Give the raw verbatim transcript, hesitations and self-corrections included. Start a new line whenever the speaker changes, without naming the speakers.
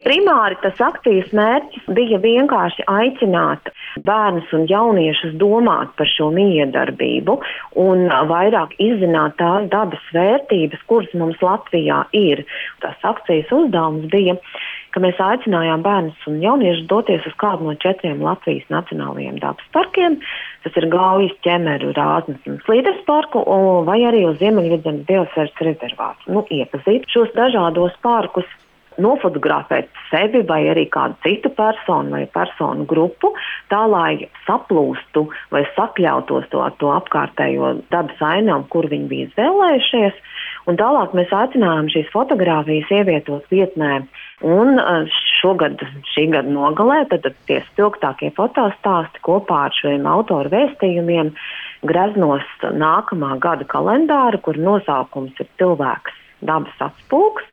Primāri tas akcijas mērķis bija vienkārši aicināt bērnus un jauniešus domāt par šo mijiedarbību un vairāk izzināt tās dabas vērtības, kuras mums Latvijā ir. Tās akcijas uzdevums bija, ka mēs aicinājām bērnus un jauniešus doties uz kādu no četriem Latvijas nacionālajiem dabas parkiem. Tas ir Gaujas, Ķemeru, Rāznas un Slīdres parku, vai arī uz Ziemeļvidzemes biosfēras rezervātu. Nu, iepazīt šos dažādos parkus, nofotografēt sevi vai arī kādu citu personu vai personu grupu, tā lai saplūstu vai sakļautos to ar to apkārtējo dabas ainavu, kur viņi bija izvēlējušies. Un tālāk mēs aicinājām šīs fotogrāfijas ievietot vietnē. Un šogad, šī gada nogalē, tad tie spilgtākie fotostāsti kopā ar šiem autoru vēstījumiem greznos nākamā gada kalendāru, kur nosaukums ir Cilvēks dabas atspulgs.